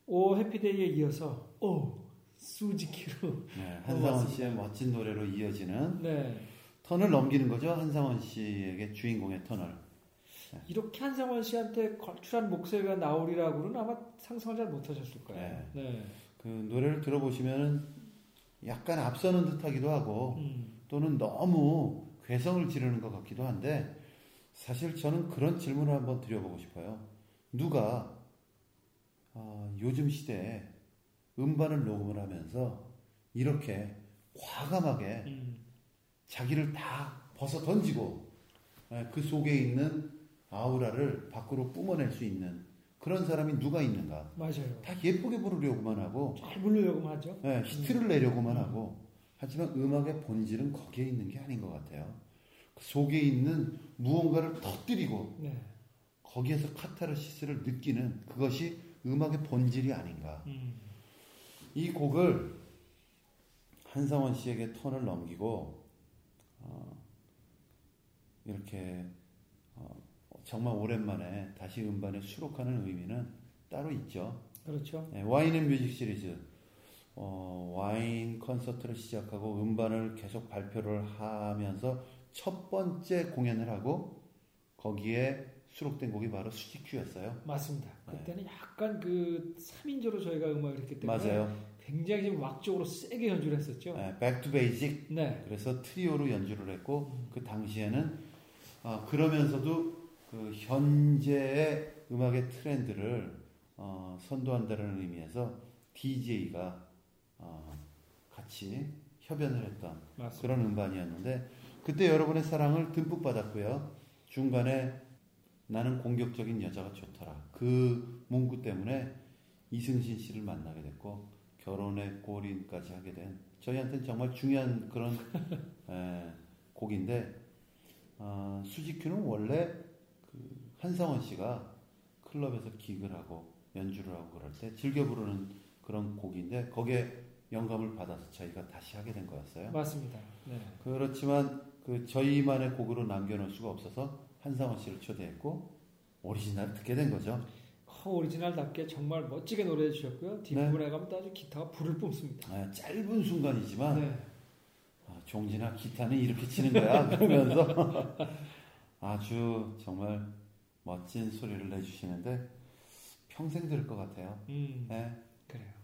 해피데이에 이어서 수지키로 네, 한상원 씨의 멋진 노래로 이어지는 네. 턴을 넘기는 거죠. 한상원 씨에게 주인공의 턴을. 네. 이렇게 한상원 씨한테 걸출한 목소리가 나오리라고는 아마 상상을 잘 못하셨을 거예요. 네. 네. 그 노래를 들어보시면은 약간 앞서는 듯하기도 하고 또는 너무 괴성을 지르는 것 같기도 한데 사실 저는 그런 질문을 한번 드려보고 싶어요. 누가 요즘 시대에 음반을 녹음을 하면서 이렇게 과감하게 자기를 다 벗어 던지고 그 속에 있는 아우라를 밖으로 뿜어낼 수 있는 그런 사람이 누가 있는가? 맞아요. 다 예쁘게 부르려고만 하고 잘 부르려고만 하죠. 네, 히트를 내려고만 하고 하지만 음악의 본질은 거기에 있는 게 아닌 것 같아요. 그 속에 있는 무언가를 터뜨리고 네. 거기에서 카타르시스를 느끼는 그것이 음악의 본질이 아닌가. 이 곡을 한상원 씨에게 톤을 넘기고 이렇게 정말 오랜만에 다시 음반에 수록하는 의미는 따로 있죠. 그렇죠. 네, 와인 앤 뮤직 시리즈 와인 콘서트를 시작하고 음반을 계속 발표를 하면서 첫 번째 공연을 하고 거기에 수록된 곡이 바로 수지큐였어요. 맞습니다. 그때는 약간 그 3인조로 저희가 음악을 했기 때문에 맞아요. 굉장히 좀 락적으로 세게 연주를 했었죠. 네, Back to Basic. 네. 그래서 트리오로 연주를 했고 그 당시에는 그러면서도 그 현재의 음악의 트렌드를 선도한다는 의미에서 DJ가 같이 협연을 했던 맞습니다. 그런 음반이었는데 그때 여러분의 사랑을 듬뿍 받았고요. 중간에 나는 공격적인 여자가 좋더라. 그 문구 때문에 이승신 씨를 만나게 됐고 결혼의 골인까지 하게 된 저희한테는 정말 중요한 그런 곡인데 수지큐는 원래 그 한상원 씨가 클럽에서 기գ을 하고 연주를 하고 그럴 때 즐겨 부르는 그런 곡인데 거기에 영감을 받아서 저희가 다시 하게 된 거였어요. 맞습니다. 네. 그렇지만 그 저희만의 곡으로 남겨놓을 수가 없어서 한상원 씨를 초대했고 오리지널을 듣게 된 거죠. 오리지널답게 정말 멋지게 노래해 주셨고요. 뒷부분에 가면 또 아주 기타가 불을 뿜습니다. 짧은 순간이지만 네. 종진아 기타는 이렇게 치는 거야 그러면서 아주 정말 멋진 소리를 내주시는데 평생 들을 것 같아요. 그래요.